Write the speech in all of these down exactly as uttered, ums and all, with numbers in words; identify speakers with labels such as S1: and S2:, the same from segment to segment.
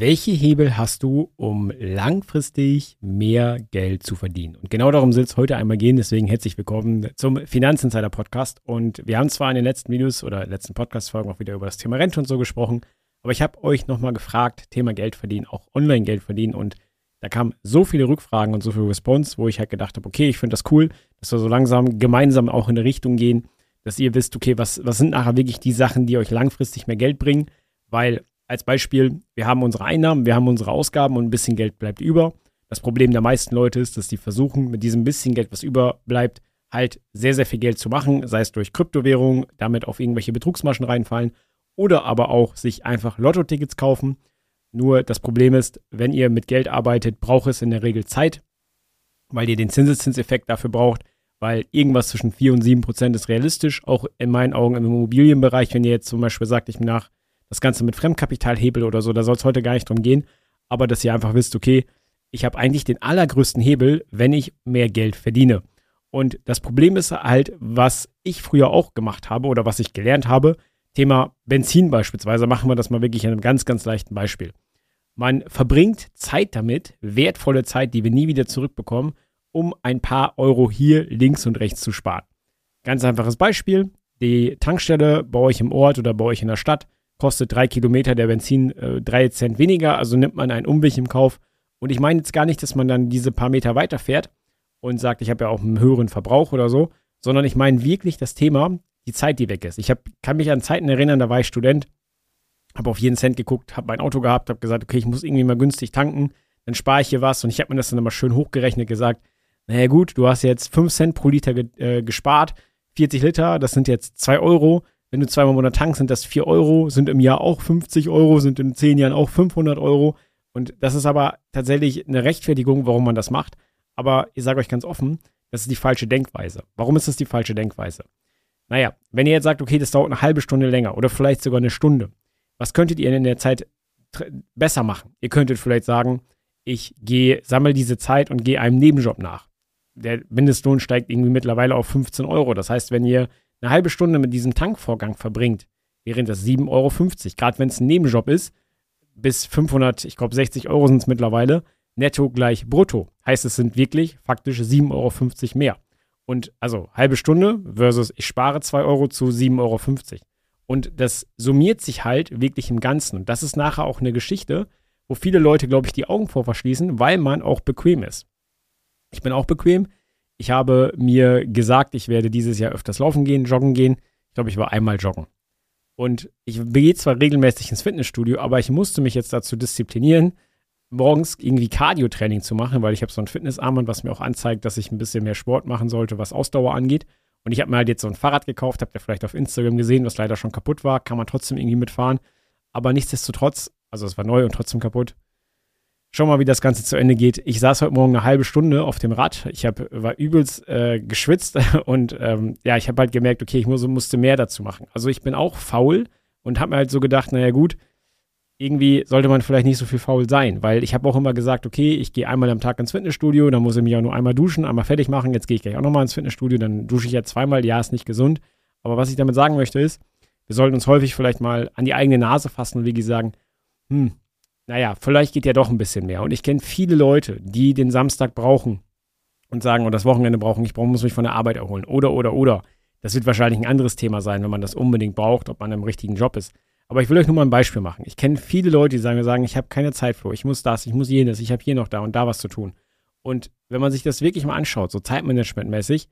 S1: Welche Hebel hast du, um langfristig mehr Geld zu verdienen? Und genau darum soll es heute einmal gehen, deswegen herzlich willkommen zum Finanzinsider Podcast. Und wir haben zwar in den letzten Videos oder letzten Podcast-Folgen auch wieder über das Thema Rente und so gesprochen, aber ich habe euch nochmal gefragt, Thema Geld verdienen, auch Online-Geld verdienen, und da kamen so viele Rückfragen und so viel Response, wo ich halt gedacht habe, okay, ich finde das cool, dass wir so langsam gemeinsam auch in eine Richtung gehen, dass ihr wisst, okay, was, was sind nachher wirklich die Sachen, die euch langfristig mehr Geld bringen, weil als Beispiel, wir haben unsere Einnahmen, wir haben unsere Ausgaben und ein bisschen Geld bleibt über. Das Problem der meisten Leute ist, dass die versuchen, mit diesem bisschen Geld, was überbleibt, halt sehr, sehr viel Geld zu machen, sei es durch Kryptowährungen, damit auf irgendwelche Betrugsmaschen reinfallen oder aber auch sich einfach Lottotickets kaufen. Nur das Problem ist, wenn ihr mit Geld arbeitet, braucht es in der Regel Zeit, weil ihr den Zinseszinseffekt dafür braucht, weil irgendwas zwischen vier und sieben Prozent ist realistisch, auch in meinen Augen im Immobilienbereich, wenn ihr jetzt zum Beispiel sagt, ich nach das Ganze mit Fremdkapital hebel oder so, da soll es heute gar nicht drum gehen, aber dass ihr einfach wisst, okay, ich habe eigentlich den allergrößten Hebel, wenn ich mehr Geld verdiene. Und das Problem ist halt, was ich früher auch gemacht habe oder was ich gelernt habe, Thema Benzin beispielsweise, machen wir das mal wirklich an einem ganz, ganz leichten Beispiel. Man verbringt Zeit damit, wertvolle Zeit, die wir nie wieder zurückbekommen, um ein paar Euro hier links und rechts zu sparen. Ganz einfaches Beispiel, die Tankstelle bei euch im Ort oder bei euch in der Stadt kostet drei Kilometer der Benzin äh, drei Cent weniger, also nimmt man einen Umweg im Kauf. Und ich meine jetzt gar nicht, dass man dann diese paar Meter weiterfährt und sagt, ich habe ja auch einen höheren Verbrauch oder so, sondern ich meine wirklich das Thema, die Zeit, die weg ist. Ich hab, kann mich an Zeiten erinnern, da war ich Student, habe auf jeden Cent geguckt, habe mein Auto gehabt, habe gesagt, okay, ich muss irgendwie mal günstig tanken, dann spare ich hier was, und ich habe mir das dann immer schön hochgerechnet, gesagt, naja gut, du hast jetzt fünf Cent pro Liter ge- äh, gespart, vierzig Liter, das sind jetzt zwei Euro, wenn du zweimal im Monat tankst, sind das vier Euro, sind im Jahr auch fünfzig Euro, sind in zehn Jahren auch fünfhundert Euro. Und das ist aber tatsächlich eine Rechtfertigung, warum man das macht. Aber ich sage euch ganz offen, das ist die falsche Denkweise. Warum ist das die falsche Denkweise? Naja, wenn ihr jetzt sagt, okay, das dauert eine halbe Stunde länger oder vielleicht sogar eine Stunde, was könntet ihr in der Zeit tr- besser machen? Ihr könntet vielleicht sagen, ich gehe, sammle diese Zeit und gehe einem Nebenjob nach. Der Mindestlohn steigt irgendwie mittlerweile auf fünfzehn Euro. Das heißt, wenn ihr eine halbe Stunde mit diesem Tankvorgang verbringt, wären das sieben Euro fünfzig. Gerade wenn es ein Nebenjob ist, bis fünfhundert, ich glaube sechzig Euro sind es mittlerweile, netto gleich brutto. Heißt, es sind wirklich faktisch sieben Euro fünfzig mehr. Und also halbe Stunde versus ich spare zwei Euro zu sieben Euro fünfzig. Und das summiert sich halt wirklich im Ganzen. Und das ist nachher auch eine Geschichte, wo viele Leute, glaube ich, die Augen vor verschließen, weil man auch bequem ist. Ich bin auch bequem. Ich habe mir gesagt, ich werde dieses Jahr öfters laufen gehen, joggen gehen. Ich glaube, ich war einmal joggen. Und ich gehe zwar regelmäßig ins Fitnessstudio, aber ich musste mich jetzt dazu disziplinieren, morgens irgendwie Cardio-Training zu machen, weil ich habe so ein Fitnessarmband, was mir auch anzeigt, dass ich ein bisschen mehr Sport machen sollte, was Ausdauer angeht. Und ich habe mir halt jetzt so ein Fahrrad gekauft, habt ihr vielleicht auf Instagram gesehen, was leider schon kaputt war, kann man trotzdem irgendwie mitfahren. Aber nichtsdestotrotz, also es war neu und trotzdem kaputt. Schau mal, wie das Ganze zu Ende geht. Ich saß heute Morgen eine halbe Stunde auf dem Rad. Ich hab, war übelst äh, geschwitzt und ähm, ja, ich habe halt gemerkt, okay, ich muss, musste mehr dazu machen. Also ich bin auch faul und habe mir halt so gedacht, naja gut, irgendwie sollte man vielleicht nicht so viel faul sein, weil ich habe auch immer gesagt, okay, ich gehe einmal am Tag ins Fitnessstudio, dann muss ich mich auch nur einmal duschen, einmal fertig machen, jetzt gehe ich gleich auch nochmal ins Fitnessstudio, dann dusche ich ja zweimal, ja, ist nicht gesund. Aber was ich damit sagen möchte ist, wir sollten uns häufig vielleicht mal an die eigene Nase fassen und wirklich sagen, hm, naja, vielleicht geht ja doch ein bisschen mehr. Und ich kenne viele Leute, die den Samstag brauchen und sagen, und das Wochenende brauchen, ich brauch, muss mich von der Arbeit erholen. Oder, oder, oder. Das wird wahrscheinlich ein anderes Thema sein, wenn man das unbedingt braucht, ob man im richtigen Job ist. Aber ich will euch nur mal ein Beispiel machen. Ich kenne viele Leute, die sagen, sagen ich habe keine Zeit, Flo, ich muss das, ich muss jenes, ich habe hier noch da und da was zu tun. Und wenn man sich das wirklich mal anschaut, so zeitmanagementmäßig,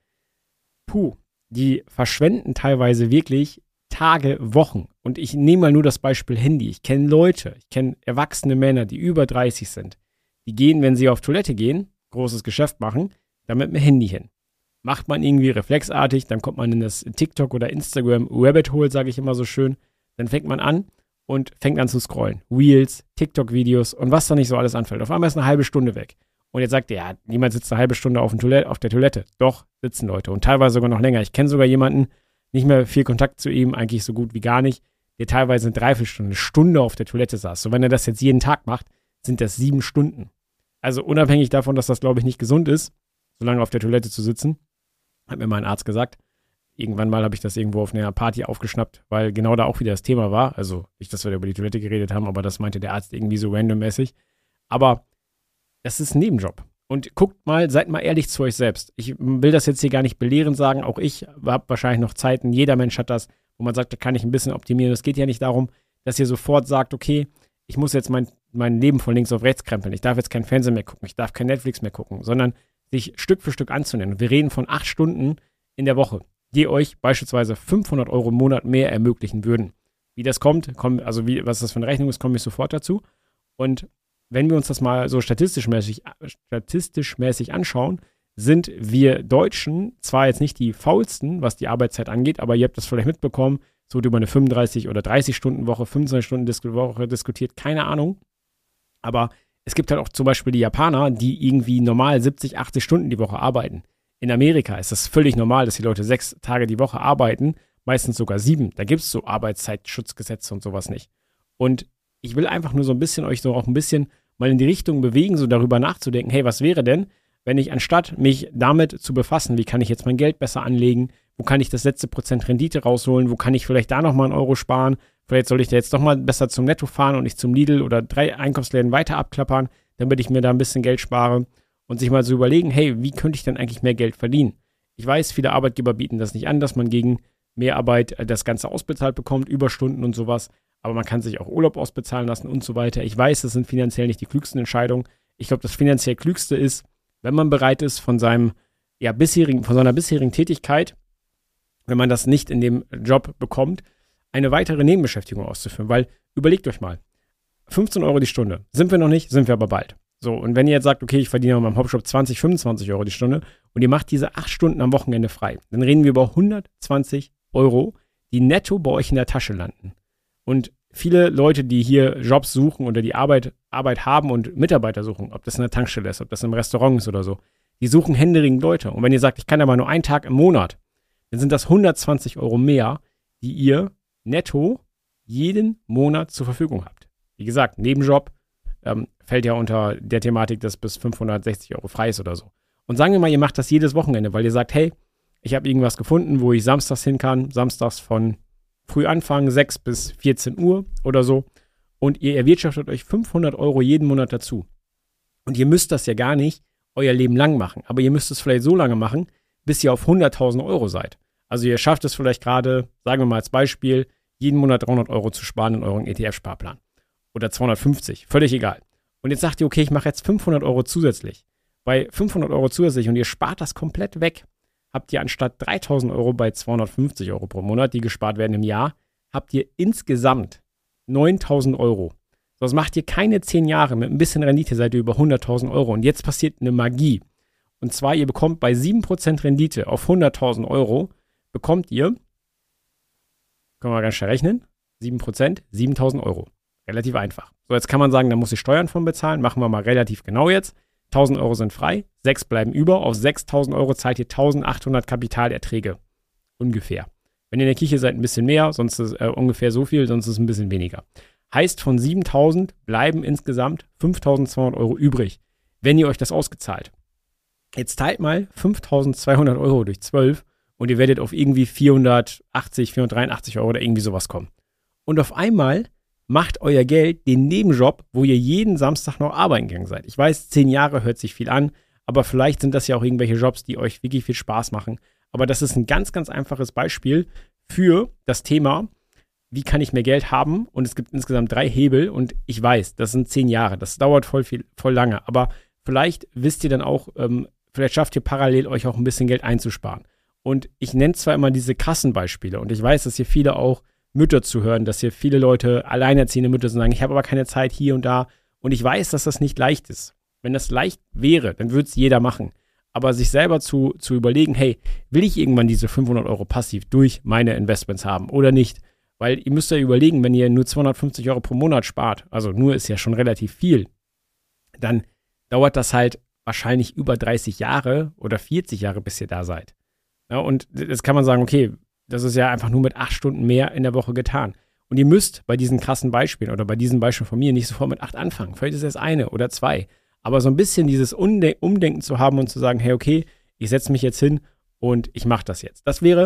S1: puh, die verschwenden teilweise wirklich Tage, Wochen. Und ich nehme mal nur das Beispiel Handy. Ich kenne Leute, ich kenne erwachsene Männer, die über dreißig sind. Die gehen, wenn sie auf Toilette gehen, großes Geschäft machen, dann mit dem Handy hin. Macht man irgendwie reflexartig, dann kommt man in das TikTok oder Instagram Rabbit Hole, sage ich immer so schön. Dann fängt man an und fängt an zu scrollen. Reels, TikTok-Videos und was da nicht so alles anfällt. Auf einmal ist eine halbe Stunde weg. Und jetzt sagt ihr, ja, niemand sitzt eine halbe Stunde auf, dem Toilette, auf der Toilette. Doch, sitzen Leute und teilweise sogar noch länger. Ich kenne sogar jemanden, nicht mehr viel Kontakt zu ihm, eigentlich so gut wie gar nicht, der teilweise eine Dreiviertelstunde, eine Stunde auf der Toilette saß. So, wenn er das jetzt jeden Tag macht, sind das sieben Stunden. Also unabhängig davon, dass das, glaube ich, nicht gesund ist, so lange auf der Toilette zu sitzen, hat mir mein Arzt gesagt, Irgendwann mal habe ich das irgendwo auf einer Party aufgeschnappt, weil genau da auch wieder das Thema war. Also nicht, dass wir über die Toilette geredet haben, aber das meinte der Arzt irgendwie so randommäßig. Aber das ist ein Nebenjob. Und guckt mal, seid mal ehrlich zu euch selbst. Ich will das jetzt hier gar nicht belehrend sagen. Auch ich habe wahrscheinlich noch Zeiten, jeder Mensch hat das, wo man sagt, da kann ich ein bisschen optimieren. Es geht ja nicht darum, dass ihr sofort sagt, okay, ich muss jetzt mein, mein Leben von links auf rechts krempeln. Ich darf jetzt kein Fernsehen mehr gucken, ich darf kein Netflix mehr gucken, sondern sich Stück für Stück anzunehmen. Wir reden von acht Stunden in der Woche, die euch beispielsweise fünfhundert Euro im Monat mehr ermöglichen würden. Wie das kommt, komm, also wie, was das für eine Rechnung ist, komme ich sofort dazu. Und wenn wir uns das mal so statistisch mäßig, statistisch mäßig anschauen, sind wir Deutschen zwar jetzt nicht die faulsten, was die Arbeitszeit angeht, aber ihr habt das vielleicht mitbekommen, es wurde über eine fünfunddreißig- oder dreißig-Stunden-Woche, fünfundzwanzig-Stunden-Woche diskutiert, keine Ahnung. Aber es gibt halt auch zum Beispiel die Japaner, die irgendwie normal siebzig, achtzig Stunden die Woche arbeiten. In Amerika ist das völlig normal, dass die Leute sechs Tage die Woche arbeiten, meistens sogar sieben. Da gibt es so Arbeitszeitschutzgesetze und sowas nicht. Und ich will einfach nur so ein bisschen euch so auch ein bisschen mal in die Richtung bewegen, so darüber nachzudenken, hey, was wäre denn, wenn ich anstatt mich damit zu befassen, wie kann ich jetzt mein Geld besser anlegen, wo kann ich das letzte Prozent Rendite rausholen, wo kann ich vielleicht da nochmal einen Euro sparen, vielleicht soll ich da jetzt doch mal besser zum Netto fahren und nicht zum Lidl oder drei Einkaufsläden weiter abklappern, damit ich mir da ein bisschen Geld spare und sich mal so überlegen, hey, wie könnte ich denn eigentlich mehr Geld verdienen? Ich weiß, viele Arbeitgeber bieten das nicht an, dass man gegen Mehrarbeit das Ganze ausbezahlt bekommt, Überstunden und sowas, aber man kann sich auch Urlaub ausbezahlen lassen und so weiter. Ich weiß, das sind finanziell nicht die klügsten Entscheidungen. Ich glaube, das finanziell klügste ist, wenn man bereit ist, von seinem, ja, bisherigen, von seiner bisherigen Tätigkeit, wenn man das nicht in dem Job bekommt, eine weitere Nebenbeschäftigung auszuführen. Weil, überlegt euch mal, fünfzehn Euro die Stunde. Sind wir noch nicht, sind wir aber bald. So, und wenn ihr jetzt sagt, okay, ich verdiene in meinem Hauptjob zwanzig, fünfundzwanzig Euro die Stunde und ihr macht diese acht Stunden am Wochenende frei, dann reden wir über hundertzwanzig Euro, die netto bei euch in der Tasche landen. Und viele Leute, die hier Jobs suchen oder die Arbeit, Arbeit haben und Mitarbeiter suchen, ob das in der Tankstelle ist, ob das im Restaurant ist oder so, die suchen händeringend Leute. Und wenn ihr sagt, ich kann aber nur einen Tag im Monat, dann sind das hundertzwanzig Euro mehr, die ihr netto jeden Monat zur Verfügung habt. Wie gesagt, Nebenjob ähm, fällt ja unter der Thematik, dass bis fünfhundertsechzig Euro frei ist oder so. Und sagen wir mal, ihr macht das jedes Wochenende, weil ihr sagt, hey, ich habe irgendwas gefunden, wo ich samstags hin kann, samstags von früh anfangen, sechs bis vierzehn Uhr oder so. Und ihr erwirtschaftet euch fünfhundert Euro jeden Monat dazu. Und ihr müsst das ja gar nicht euer Leben lang machen. Aber ihr müsst es vielleicht so lange machen, bis ihr auf hunderttausend Euro seid. Also ihr schafft es vielleicht gerade, sagen wir mal als Beispiel, jeden Monat dreihundert Euro zu sparen in euren E T F-Sparplan. Oder zweihundertfünfzig, völlig egal. Und jetzt sagt ihr, okay, ich mache jetzt fünfhundert Euro zusätzlich. Bei fünfhundert Euro zusätzlich und ihr spart das komplett weg, habt ihr anstatt dreitausend Euro bei zweihundertfünfzig Euro pro Monat, die gespart werden im Jahr, habt ihr insgesamt neuntausend Euro. Das macht ihr keine zehn Jahre. Mit ein bisschen Rendite seid ihr über hunderttausend Euro. Und jetzt passiert eine Magie. Und zwar, ihr bekommt bei sieben Prozent Rendite auf hunderttausend Euro, bekommt ihr, können wir ganz schnell rechnen, sieben Prozent, siebentausend Euro. Relativ einfach. So, jetzt kann man sagen, da muss ich Steuern von bezahlen. Machen wir mal relativ genau jetzt. tausend Euro sind frei, sechs bleiben über. Auf sechstausend Euro zahlt ihr eintausendachthundert Kapitalerträge. Ungefähr. Wenn ihr in der Kirche seid, ein bisschen mehr, sonst ist äh, ungefähr so viel, sonst ist es ein bisschen weniger. Heißt, von siebentausend bleiben insgesamt fünftausendzweihundert Euro übrig, wenn ihr euch das ausgezahlt. Jetzt teilt mal fünftausendzweihundert Euro durch zwölf und ihr werdet auf irgendwie vierhundertachtzig, vierhundertdreiundachtzig Euro oder irgendwie sowas kommen. Und auf einmal macht euer Geld den Nebenjob, wo ihr jeden Samstag noch arbeiten gegangen seid. Ich weiß, zehn Jahre hört sich viel an, aber vielleicht sind das ja auch irgendwelche Jobs, die euch wirklich viel Spaß machen. Aber das ist ein ganz, ganz einfaches Beispiel für das Thema, wie kann ich mehr Geld haben? Und es gibt insgesamt drei Hebel und ich weiß, das sind zehn Jahre, das dauert voll viel, voll lange. Aber vielleicht wisst ihr dann auch, ähm, vielleicht schafft ihr parallel euch auch ein bisschen Geld einzusparen. Und ich nenne zwar immer diese krassen Beispiele und ich weiß, dass hier viele auch Mütter zuhören, dass hier viele Leute, alleinerziehende Mütter sagen, ich habe aber keine Zeit hier und da. Und ich weiß, dass das nicht leicht ist. Wenn das leicht wäre, dann würde es jeder machen. Aber sich selber zu, zu überlegen, hey, will ich irgendwann diese fünfhundert Euro passiv durch meine Investments haben oder nicht? Weil ihr müsst ja überlegen, wenn ihr nur zweihundertfünfzig Euro pro Monat spart, also nur ist ja schon relativ viel, dann dauert das halt wahrscheinlich über dreißig Jahre oder vierzig Jahre, bis ihr da seid. Ja, und jetzt kann man sagen, okay, das ist ja einfach nur mit acht Stunden mehr in der Woche getan. Und ihr müsst bei diesen krassen Beispielen oder bei diesem Beispiel von mir nicht sofort mit acht anfangen. Vielleicht ist es eine oder zwei. Aber so ein bisschen dieses Umdenken zu haben und zu sagen, hey, okay, ich setze mich jetzt hin und ich mache das jetzt. Das wäre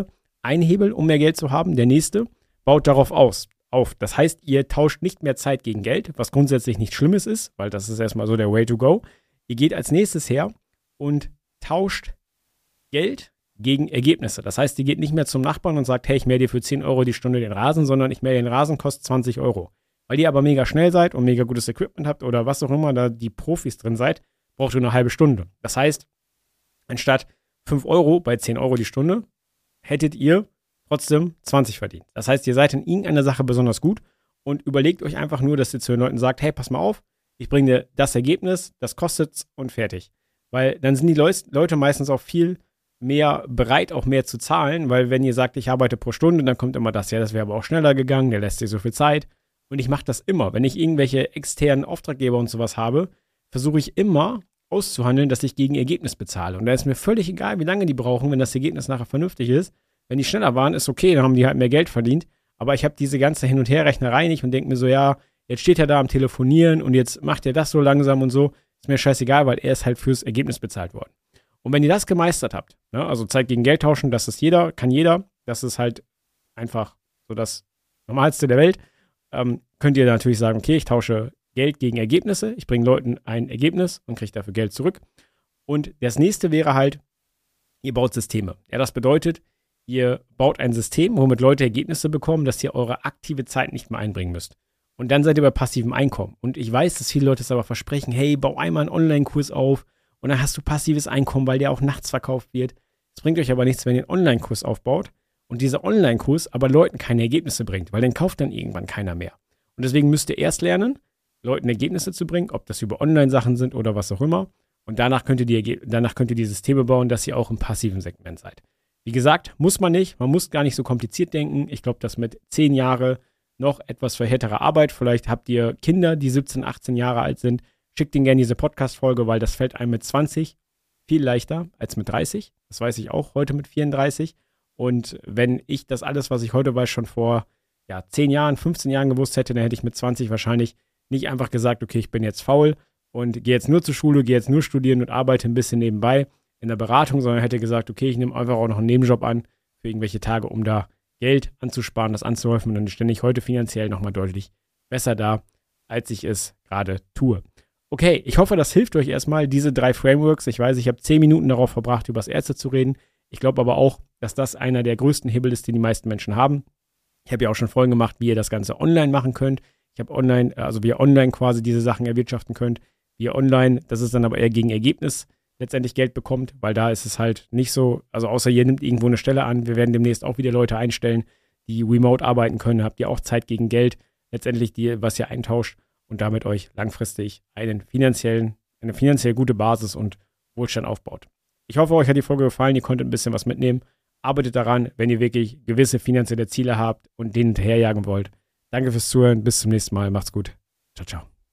S1: ein Hebel, um mehr Geld zu haben. Der nächste baut darauf aus, auf. Das heißt, ihr tauscht nicht mehr Zeit gegen Geld, was grundsätzlich nichts Schlimmes ist, weil das ist erstmal so der Way to go. Ihr geht als nächstes her und tauscht Geld gegen Ergebnisse. Das heißt, ihr geht nicht mehr zum Nachbarn und sagt, hey, ich mähe dir für zehn Euro die Stunde den Rasen, sondern ich mähe den Rasen, kostet zwanzig Euro. Weil ihr aber mega schnell seid und mega gutes Equipment habt oder was auch immer da die Profis drin seid, braucht ihr eine halbe Stunde. Das heißt, anstatt fünf Euro bei zehn Euro die Stunde, hättet ihr trotzdem zwanzig verdient. Das heißt, ihr seid in irgendeiner Sache besonders gut und überlegt euch einfach nur, dass ihr zu den Leuten sagt, hey, pass mal auf, ich bringe dir das Ergebnis, das kostet's und fertig. Weil dann sind die Leus- Leute meistens auch viel mehr bereit, auch mehr zu zahlen, weil wenn ihr sagt, ich arbeite pro Stunde, dann kommt immer das, ja, das wäre aber auch schneller gegangen, der lässt sich so viel Zeit. Und ich mache das immer. Wenn ich irgendwelche externen Auftraggeber und sowas habe, versuche ich immer auszuhandeln, dass ich gegen Ergebnis bezahle. Und da ist mir völlig egal, wie lange die brauchen, wenn das Ergebnis nachher vernünftig ist. Wenn die schneller waren, ist okay, dann haben die halt mehr Geld verdient. Aber ich habe diese ganze Hin- und Herrechnerei nicht und denke mir so, ja, jetzt steht er da am Telefonieren und jetzt macht er das so langsam und so. Ist mir scheißegal, weil er ist halt fürs Ergebnis bezahlt worden. Und wenn ihr das gemeistert habt, ne, also Zeit gegen Geld tauschen, das ist jeder, kann jeder, das ist halt einfach so das Normalste der Welt, ähm, könnt ihr natürlich sagen, okay, ich tausche Geld gegen Ergebnisse, ich bringe Leuten ein Ergebnis und kriege dafür Geld zurück. Und das nächste wäre halt, ihr baut Systeme. Ja, das bedeutet, ihr baut ein System, womit Leute Ergebnisse bekommen, dass ihr eure aktive Zeit nicht mehr einbringen müsst. Und dann seid ihr bei passivem Einkommen. Und ich weiß, dass viele Leute es aber versprechen, hey, bau einmal einen Online-Kurs auf und dann hast du passives Einkommen, weil der auch nachts verkauft wird. Es bringt euch aber nichts, wenn ihr einen Online-Kurs aufbaut und dieser Online-Kurs aber Leuten keine Ergebnisse bringt, weil den kauft dann irgendwann keiner mehr. Und deswegen müsst ihr erst lernen, Leuten Ergebnisse zu bringen, ob das über Online-Sachen sind oder was auch immer. Und danach könnt ihr die, danach könnt ihr die Systeme bauen, dass ihr auch im passiven Segment seid. Wie gesagt, muss man nicht. Man muss gar nicht so kompliziert denken. Ich glaube, dass mit zehn Jahren noch etwas für härtere Arbeit. Vielleicht habt ihr Kinder, die siebzehn, achtzehn Jahre alt sind. Schickt ihnen gerne diese Podcast-Folge, weil das fällt einem mit zwanzig viel leichter als mit dreißig. Das weiß ich auch heute mit vierunddreißig. Und wenn ich das alles, was ich heute weiß, schon vor ja, zehn Jahren, fünfzehn Jahren gewusst hätte, dann hätte ich mit zwanzig wahrscheinlich nicht einfach gesagt, okay, ich bin jetzt faul und gehe jetzt nur zur Schule, gehe jetzt nur studieren und arbeite ein bisschen nebenbei in der Beratung, sondern hätte gesagt, okay, ich nehme einfach auch noch einen Nebenjob an für irgendwelche Tage, um da Geld anzusparen, das anzuhäufen und dann stände ich heute finanziell nochmal deutlich besser da, als ich es gerade tue. Okay, ich hoffe, das hilft euch erstmal, diese drei Frameworks. Ich weiß, ich habe zehn Minuten darauf verbracht, über das Erste zu reden. Ich glaube aber auch, dass das einer der größten Hebel ist, die die meisten Menschen haben. Ich habe ja auch schon Folgen gemacht, wie ihr das Ganze online machen könnt. Ich habe online, also wie ihr online quasi diese Sachen erwirtschaften könnt. Wie ihr online, das ist dann aber eher gegen Ergebnis, letztendlich Geld bekommt, weil da ist es halt nicht so, also außer ihr nimmt irgendwo eine Stelle an, wir werden demnächst auch wieder Leute einstellen, die remote arbeiten können, habt ihr auch Zeit gegen Geld, letztendlich die, was ihr eintauscht und damit euch langfristig einen finanziellen, eine finanziell gute Basis und Wohlstand aufbaut. Ich hoffe, euch hat die Folge gefallen, ihr konntet ein bisschen was mitnehmen. Arbeitet daran, wenn ihr wirklich gewisse finanzielle Ziele habt und denen hinterherjagen wollt. Danke fürs Zuhören, bis zum nächsten Mal, macht's gut. Ciao, ciao.